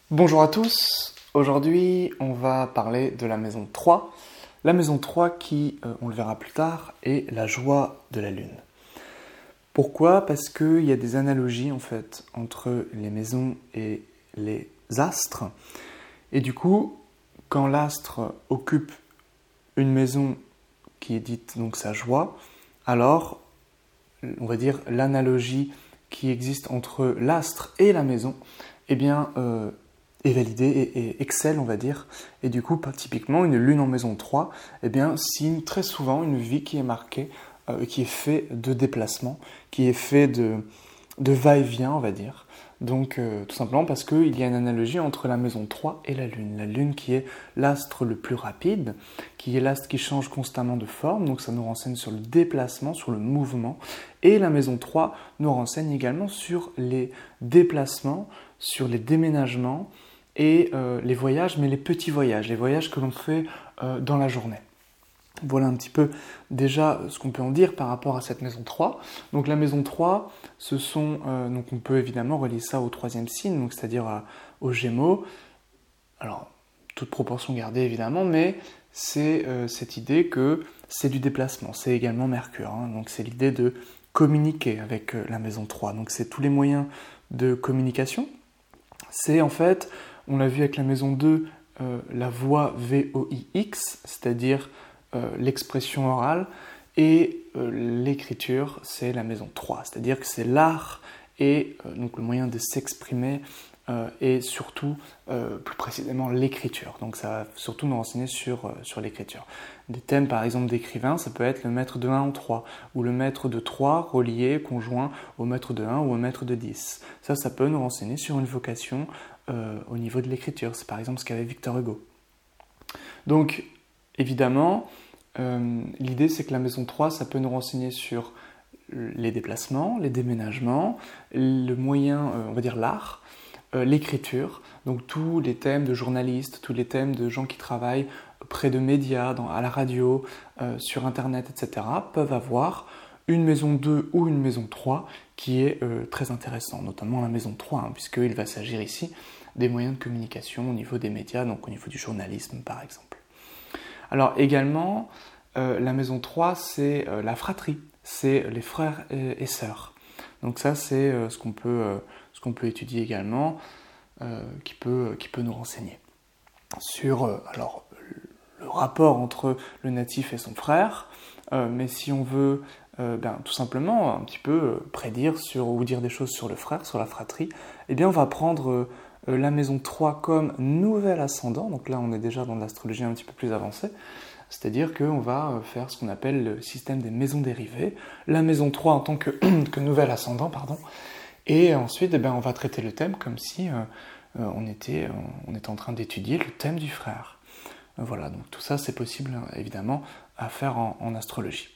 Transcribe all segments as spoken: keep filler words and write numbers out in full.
Bonjour à tous, aujourd'hui on va parler de la maison trois. La maison trois qui, euh, on le verra plus tard, est la joie de la lune. Pourquoi ? Parce qu'il y a des analogies en fait entre les maisons et les astres. Et du coup, quand l'astre occupe une maison qui est dite donc sa joie, alors on va dire l'analogie qui existe entre l'astre et la maison, eh bien, euh, est validée et, et excelle, on va dire. Et du coup, typiquement, une lune en maison trois, eh bien, signe très souvent une vie qui est marquée, euh, qui est fait de déplacements, qui est fait de, de va-et-vient, on va dire. Donc, euh, tout simplement parce qu'il y a une analogie entre la maison trois et la lune. La lune qui est l'astre le plus rapide, qui est l'astre qui change constamment de forme, donc ça nous renseigne sur le déplacement, sur le mouvement. Et la maison trois nous renseigne également sur les déplacements, sur les déménagements et euh, les voyages, mais les petits voyages, les voyages que l'on fait euh, dans la journée. Voilà un petit peu déjà ce qu'on peut en dire par rapport à cette maison trois. Donc la maison trois, ce sont, euh, donc on peut évidemment relier ça au troisième signe, donc c'est-à-dire à, aux Gémeaux. Alors, toute proportion gardée évidemment, mais c'est euh, cette idée que c'est du déplacement, c'est également Mercure, hein, donc c'est l'idée de communiquer avec euh, la maison trois. Donc c'est tous les moyens de communication. C'est en fait, on l'a vu avec la maison deux, euh, la voix V O I X, c'est-à-dire euh, l'expression orale, et euh, l'écriture, c'est la maison trois, c'est-à-dire que c'est l'art et euh, donc le moyen de s'exprimer euh, et surtout, euh, plus précisément, l'écriture. Donc ça va surtout nous renseigner sur, euh, sur l'écriture. Des thèmes, par exemple, d'écrivain, ça peut être le maître de un en trois, ou le maître de trois relié, conjoint au maître de un ou au maître de dix. Ça, ça peut nous renseigner sur une vocation euh, au niveau de l'écriture. C'est par exemple ce qu'avait Victor Hugo. Donc, évidemment, euh, l'idée c'est que la maison trois, ça peut nous renseigner sur les déplacements, les déménagements, le moyen, euh, on va dire l'art, euh, l'écriture, donc tous les thèmes de journalistes, tous les thèmes de gens qui travaillent près de médias, dans, à la radio, euh, sur internet, et cetera, peuvent avoir une maison deux ou une maison trois qui est euh, très intéressant, notamment la maison trois, hein, puisqu'il va s'agir ici des moyens de communication au niveau des médias, donc au niveau du journalisme par exemple. Alors également, euh, la maison trois, c'est euh, la fratrie, c'est les frères et, et sœurs. Donc ça, c'est euh, ce qu'on peut, euh, ce qu'on peut étudier également, euh, qui, peut, qui peut nous renseigner sur euh, alors, le rapport entre le natif et son frère, euh, mais si on veut euh, ben, tout simplement un petit peu prédire sur, ou dire des choses sur le frère, sur la fratrie, eh bien on va prendre euh, la maison trois comme nouvel ascendant, donc là on est déjà dans l'astrologie un petit peu plus avancée, c'est-à-dire qu'on va faire ce qu'on appelle le système des maisons dérivées, la maison trois en tant que, que nouvel ascendant, pardon, et ensuite eh ben, on va traiter le thème comme si euh, on, était, on était en train d'étudier le thème du frère. Voilà, donc tout ça c'est possible évidemment à faire en, en astrologie.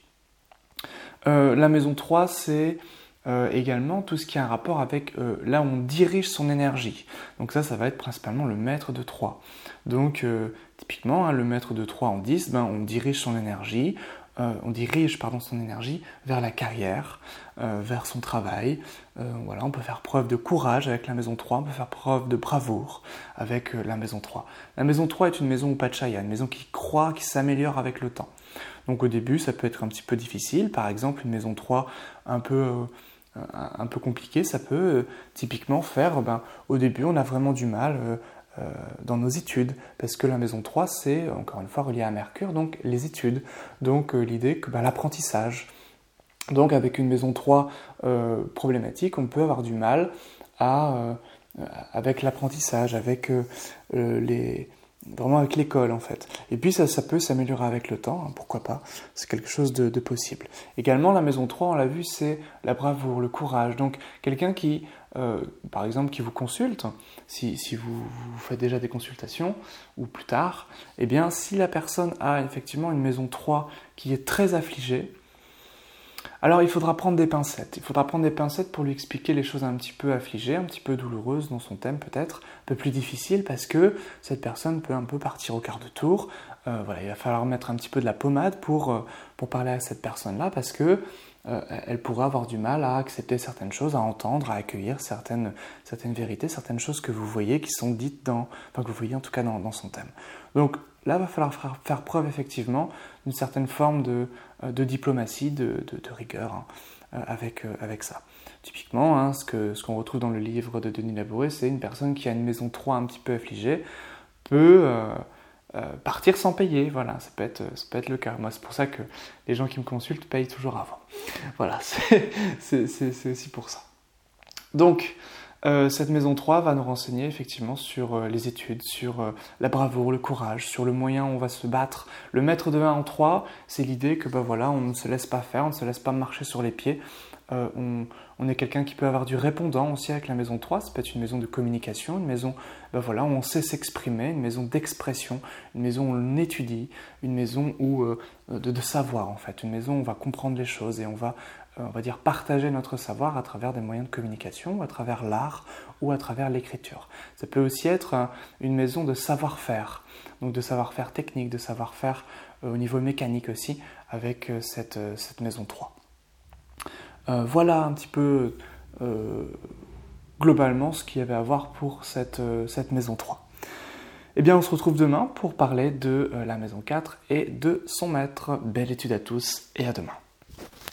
Euh, la maison trois, c'est euh, également tout ce qui a un rapport avec euh, là où on dirige son énergie. Donc ça, ça va être principalement le maître de trois. Donc euh, typiquement, hein, le maître de trois en dix, ben, on dirige son énergie, euh, on dirige pardon, son énergie vers la carrière, euh, vers son travail. Euh, voilà, on peut faire preuve de courage avec la maison trois, on peut faire preuve de bravoure avec euh, la maison trois. La maison trois est une maison upachaya, une maison qui croît, qui s'améliore avec le temps. Donc au début, ça peut être un petit peu difficile. Par exemple, une maison trois un peu, euh, un peu compliquée, ça peut euh, typiquement faire, ben, au début, on a vraiment du mal euh, euh, dans nos études, parce que la maison trois, c'est, encore une fois, relié à Mercure, donc les études. Donc euh, l'idée que ben, l'apprentissage. Donc avec une maison trois euh, problématique, on peut avoir du mal à, euh, avec l'apprentissage, avec euh, les... vraiment avec l'école en fait. Et puis ça, ça peut s'améliorer avec le temps, hein, pourquoi pas, c'est quelque chose de, de possible. Également la maison trois, on l'a vu, c'est la bravoure, le courage. Donc quelqu'un qui, euh, par exemple, qui vous consulte, si, si vous, vous faites déjà des consultations, ou plus tard, eh bien si la personne a effectivement une maison trois qui est très affligée, alors il faudra prendre des pincettes. Il faudra prendre des pincettes pour lui expliquer les choses un petit peu affligées, un petit peu douloureuses dans son thème peut-être, un peu plus difficile parce que cette personne peut un peu partir au quart de tour. Euh, voilà, il va falloir mettre un petit peu de la pommade pour, euh, pour parler à cette personne-là parce que euh, elle pourrait avoir du mal à accepter certaines choses, à entendre, à accueillir certaines, certaines vérités, certaines choses que vous voyez qui sont dites dans, enfin que vous voyez en tout cas dans, dans son thème. Donc là, il va falloir faire, faire preuve effectivement d'une certaine forme de, de diplomatie, de, de, de rigueur hein, avec, avec ça. Typiquement, hein, ce, que, ce qu'on retrouve dans le livre de Denis Labouré, c'est une personne qui a une maison trois un petit peu affligée, peut euh, euh, partir sans payer. Voilà, ça peut, être, ça peut être le cas. Moi, c'est pour ça que les gens qui me consultent payent toujours avant. Voilà, c'est, c'est, c'est, c'est aussi pour ça. Donc, euh, cette maison trois va nous renseigner effectivement sur euh, les études, sur euh, la bravoure, le courage, sur le moyen où on va se battre. Le maître de un en trois, c'est l'idée que ben, voilà, on ne se laisse pas faire, on ne se laisse pas marcher sur les pieds. Euh, on, on est quelqu'un qui peut avoir du répondant aussi avec la maison trois, ça peut être une maison de communication, une maison ben voilà, où on sait s'exprimer, une maison d'expression, une maison où on étudie, une maison où, euh, de, de savoir en fait, une maison où on va comprendre les choses et on va, euh, on va dire, partager notre savoir à travers des moyens de communication, à travers l'art ou à travers l'écriture. Ça peut aussi être euh, une maison de savoir-faire, donc de savoir-faire technique, de savoir-faire euh, au niveau mécanique aussi, avec euh, cette, euh, cette maison trois. Euh, voilà un petit peu euh, globalement ce qu'il y avait à voir pour cette, euh, cette maison trois. Eh bien, on se retrouve demain pour parler de euh, la maison quatre et de son maître. Belle étude à tous et à demain.